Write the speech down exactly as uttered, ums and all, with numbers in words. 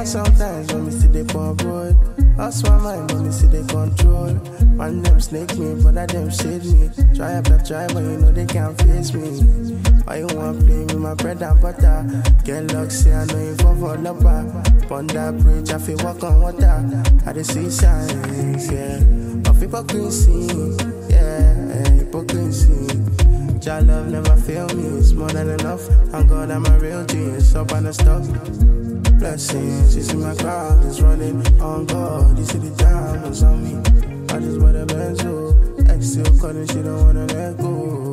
sometimes when me see they pump boy. Lost my mind when me see they control. Man them snake me, but that them shade me. Try after try, but you know they can't face me. Why you want play with my bread and butter? Get luck, say I know you for for lupper. Pon that bridge, I feel walk on water. I dey see signs, yeah, of hypocrisy, yeah, hypocrisy. Your love never fail me, it's more than enough. Thank God I'm a real genius, up on the stuff. Blessings, you see my crowd is running on God. You see the diamonds on me. I just bought a Benzo. Ex still calling, she don't wanna let go.